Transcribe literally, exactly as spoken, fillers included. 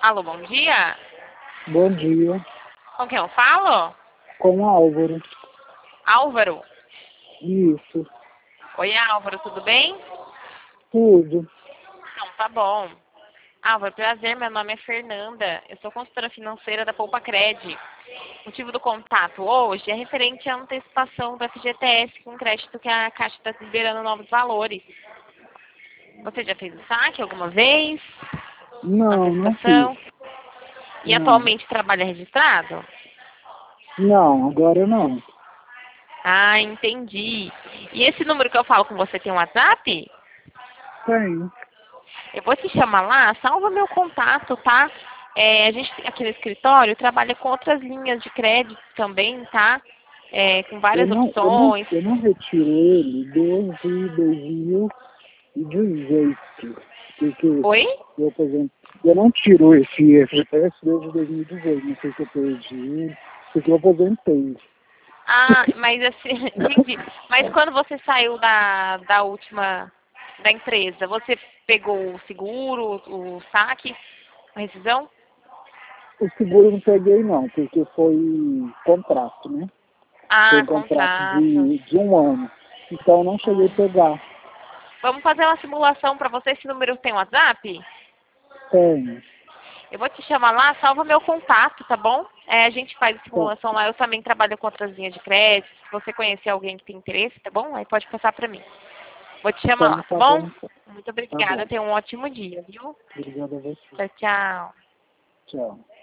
Alô, bom dia. Bom dia. Com quem eu falo? Com o Álvaro. Álvaro. Isso. Oi, Álvaro, tudo bem? Tudo. Não, tá bom. Álvaro, prazer, meu nome é Fernanda. Eu sou consultora financeira da Poupa Cred. O motivo do contato hoje é referente à antecipação do F G T S com crédito que a Caixa está liberando novos valores. Você já fez o saque alguma vez? Não, não Antecipação? fiz. E Não. atualmente trabalha registrado? Não, agora não. Ah, entendi. E esse número que eu falo com você tem um WhatsApp? Tenho. Eu vou te chamar lá, salva meu contato, tá? É, a gente aqui no escritório trabalha com outras linhas de crédito também, tá? É, com Eu várias não, eu não, opções. eu não retiro ele desde dois mil e dezoito. Porque Oi? eu, por exemplo, eu não tiro esse F G T S desde dois mil e dezoito. Não sei se eu perdi ele, porque eu aposentei. Ah, mas assim, entendi. Mas quando você saiu da, da última, da empresa, você pegou o seguro, o saque, a rescisão? O seguro eu não peguei não, porque foi contrato, né? Foi Ah, um contrato contrato. de, de um ano. Então eu não cheguei a Ah. pegar. Vamos fazer uma simulação para você. Esse número tem WhatsApp? Tenho. Eu vou te chamar lá, salva meu contato, tá bom? É, a gente faz a Tá, simulação lá. Eu também trabalho com outras linhas de crédito. Se você conhecer alguém que tem interesse, tá bom? Aí pode passar pra mim. Vou te chamar então lá, tá tá bom? bom. Então. Muito Tá obrigada. bom. Tenha um ótimo dia, viu? Obrigado a você. Tchau, tchau. Tchau.